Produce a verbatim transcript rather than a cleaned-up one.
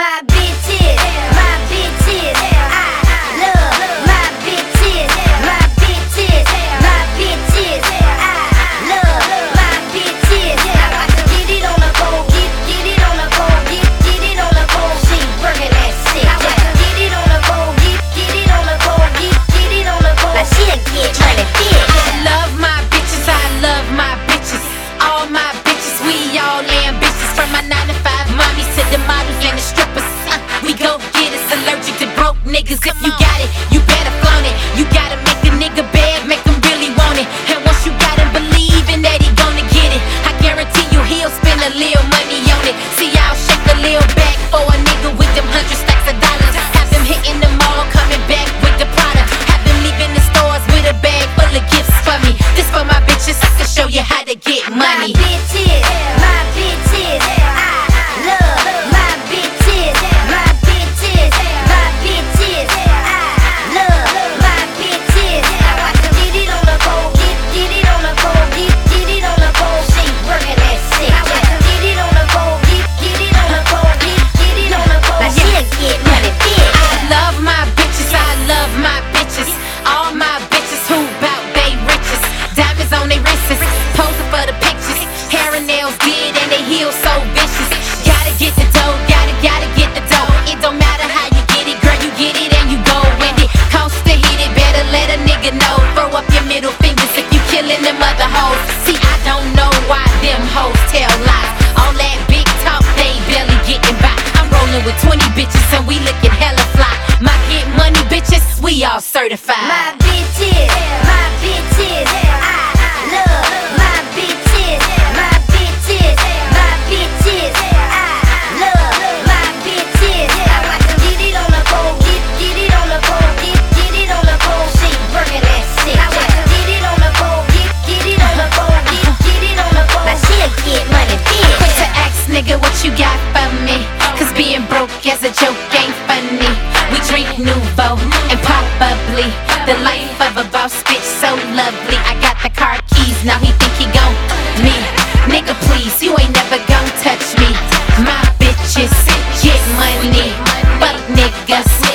my bitches, my bitches. I love my bitches, my bitches, my bitches. I love my bitches. Now I can get it on the go, get get it on the go, get get it on the go. She working that shit. Now I can get it on the go, get get it on the go, get get it on the go. Now she'll get money big. I love my bitches, I love my bitches. All my bitches, we all ambitious. From my nine to five mommies to the models and the strippers. Uh, we go get us allergic to broke niggas. If you got it, you better flaunt it. You gotta make a nigga bad, make him really want it. And once you got him believing that he gonna get it, I guarantee you he'll spend a little money on it. See, I'll shake a little back for a nigga with them hundred stacks of dollars. Have him hitting the mall, coming back with the product. Have him leaving the stores with a bag full of gifts for me. This for my bitches, I can show you how to get money. My bitches, my bitches. I love my bitches, my bitches, my bitches. I love my bitches. Now I can get it on the go, get get it on the go, get get it on the go. She working that shit. Now I can get it on the go, get get it on the go, get get it on the go. Now she'll get money big. I love my bitches, I love my bitches. All my bitches who bout they riches. Diamonds on they wrists, posing for the pictures. Hair and nails did and they heels so vicious. Gotta get the dough, gotta, gotta get the dough. It don't matter how you get it, girl, you get it and you go with it. Cost to hit it, better let a nigga know. Throw up your middle fingers if you killing them other hoes. See, I don't know why them hoes tell lies. All that big talk, they barely getting by. I'm rolling with twenty bitches and we looking hella fly. My get money bitches, we all certified. My bitches, my bitches. I love my bitches, my bitches, my bitches. I love my bitches. Now I can get it on the go, get get it on the go, get get it on the go. She working that shit. Now I can get it on the go, get get it on the go, get get it on the go. Now she'll get money big. Quick to ask nigga what you got for me, cause being broke as a joke ain't funny. We drink Nouveau and pop bubbly. The life of a boss bitch so lovely. I got the car keys, now he think he gon' me. Nigga please, you ain't never gon' touch me. My bitches get money, fuck niggas.